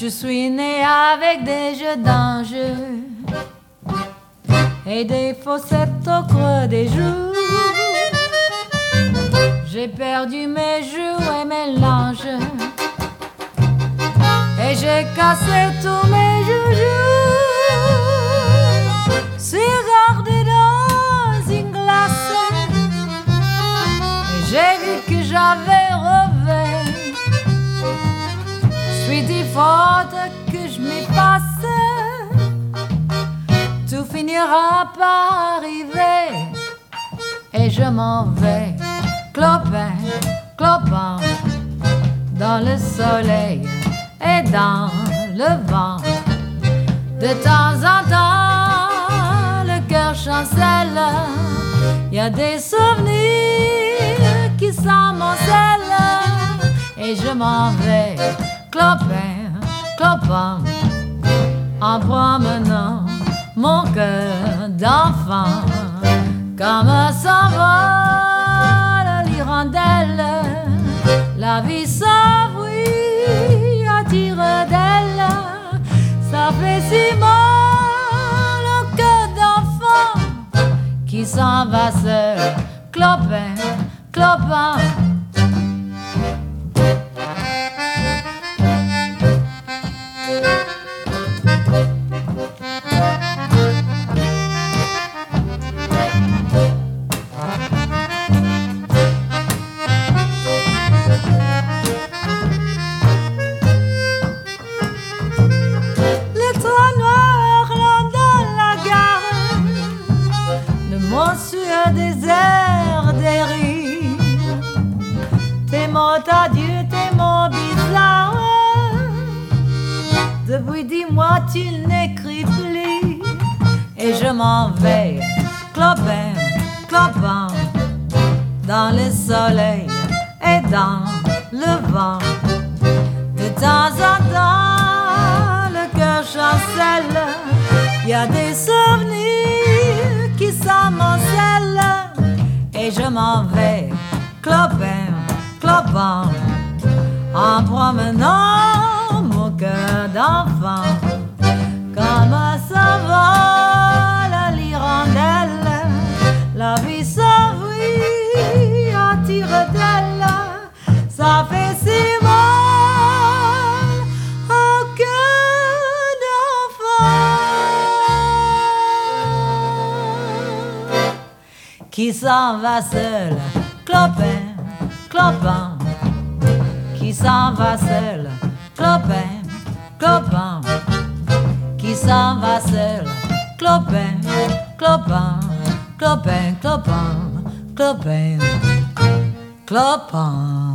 Je suis née avec des jeux d'ange et des fossettes au creux des joues. J'ai perdu mes joues et mes langes et j'ai cassé tous mes joujoux. Suis gardé dans une glace et j'ai vu que j'avais rêvé. Suis dit faute que je m'efface, tout finira par arriver et je m'en vais clopin, clopin dans le soleil et dans le vent. De temps en temps, le cœur chancelle, y a des souvenirs qui s'amoncellent et je m'en vais clopin, clopin en promenant mon cœur d'enfant comme s'envole l'hirondelle. La vie s'enfuit à tire d'aile, ça fait si mal au cœur d'enfant qui s'en va seul, clopin, clopin. Désert des rives, tes mots adieu, tes mots bizarres. Depuis 10 mois tu n'écris plus et je m'en vais clopin, clopin dans le soleil et dans le vent. De temps en temps le cœur chancelle, y a des souvenirs qui s'amoncellent et je m'en vais clopin, clopin en promenant mon cœur d'enfant comme s'envole l'hirondelle. La vie s'enfuit à tire d'aile, ça fait si mal au cœur d'enfant qui s'en va seul, clopin, clopin, qui s'en va seul, clopin, clopin, qui s'en va seul, clopin, clopin, clopin, clopin, clopin, clopin.